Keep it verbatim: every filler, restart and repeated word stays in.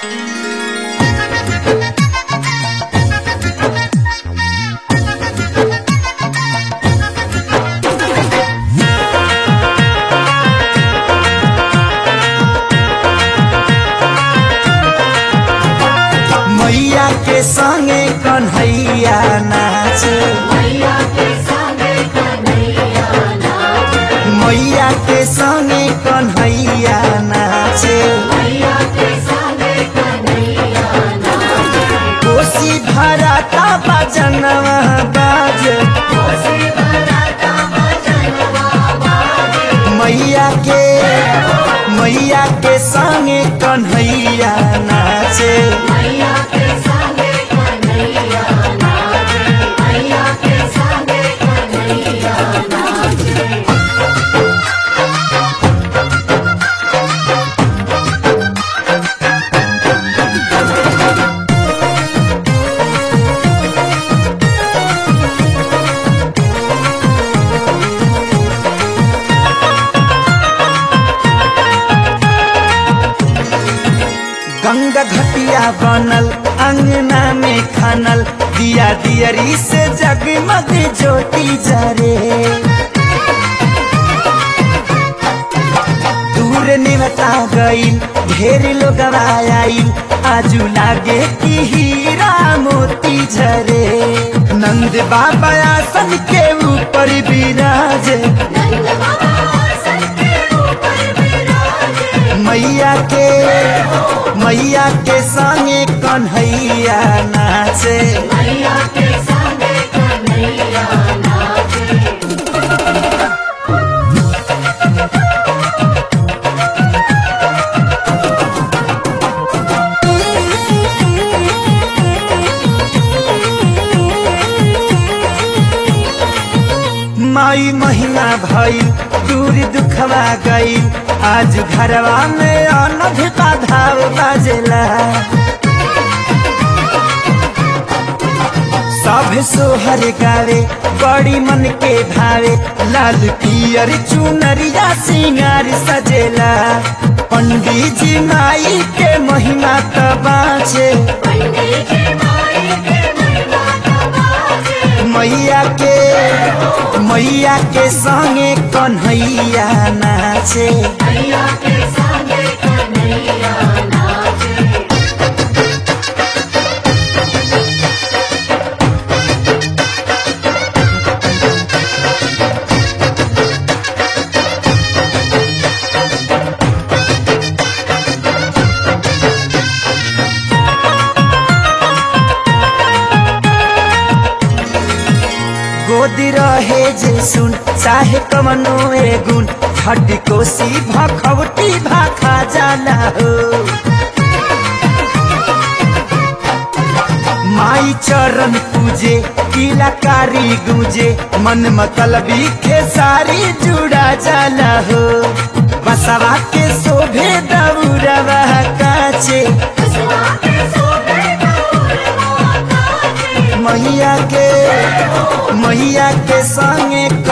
मैया के संगे कन्हैया नाचे, मैया के संगे कन्हैया नाचे, मैया के संगे कन्हैया नाचे, मैया के संगे कन्हैया नाचे, कोसी भराता बजनवा बाजे, कोसी भराता बजनवा बाजे, मैया के मैया के संगे कन्हैया नाचे। मैया के संगे कन्हैया नाचे, मैया के संगे कन्हैया नाचे। गंगा घटिया बनल अंगना में खनल, दिया दियरी से जगमग ज्योति जरे। दूर निमता गईल ढेर लोग आईल, आजू लागे कि हीरा मोती झरे। नंद बाबा आसन के ऊपर विराजे, नंद बाबा आसन के ऊपर विराजे, मैया के मैया के संगे कन्हैया नाचे। मैया के संगे कन्हैया नाचे। माई महिमा भई दूर दुखवा गई, आज घरवा में अनध का धाव बाजेला। सब सोहर गावे बड़ी मन के भावे, लाल पियर चुनरिया सिंगार सजेला। पंडित जी माई के महिमा त बाँचे, पंडित जी माई के महिमा त बाजे, मैया के मैया के संगे कन्हैया नाचे। मैया के संगे कन्हैया नाचे। गोदी रहे जे सुन चाहे कमनो गुण, छठ कोसी भखवटी भाखा जाला हो। माई चरण पूजे किलाकारी गूंजे, मन मतलबी खेसारी जुड़ा जाला हो। बसवा के शोभे दौरवा काचे, बसवा के शोभे दौरवा काचे, मैया के मैया के संगे